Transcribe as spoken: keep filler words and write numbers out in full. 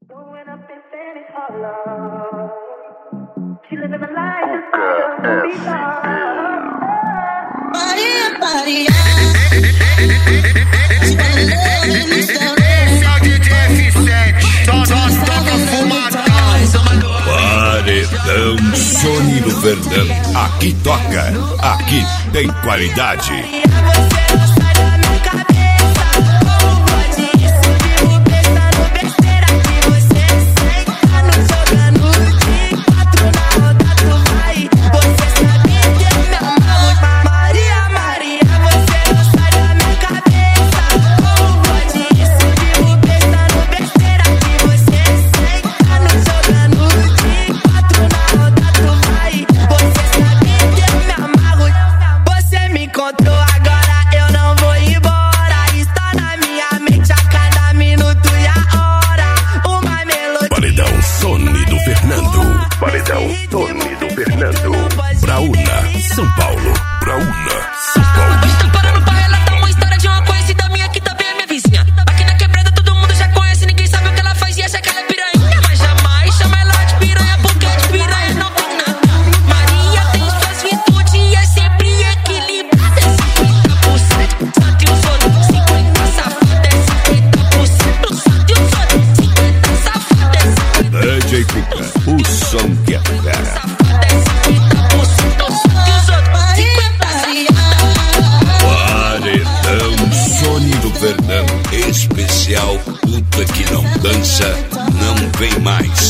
Paredão Sony do Fernando. Aqui toca, aqui tem qualidade. Paredão Tony do Fernando. Braúna, São Paulo. Braúna, São Paulo. Hoje tô parando pra relatar uma história de uma conhecida minha que também é minha vizinha. Aqui na quebrada todo mundo já conhece, ninguém sabe o que ela faz e acha que ela é piranha. Mas jamais chama ela de piranha, porque de piranha não tem nada. Maria tem suas virtudes e é sempre equilibrada. É cinquenta por cento só de os outros, cinquenta safada é cinquenta por cento só de os outros, cinquenta safada é cinquenta. D J Pica, o som que é fera. Paredão Sony do Fernando. Especial, puta que não dança, não vem mais.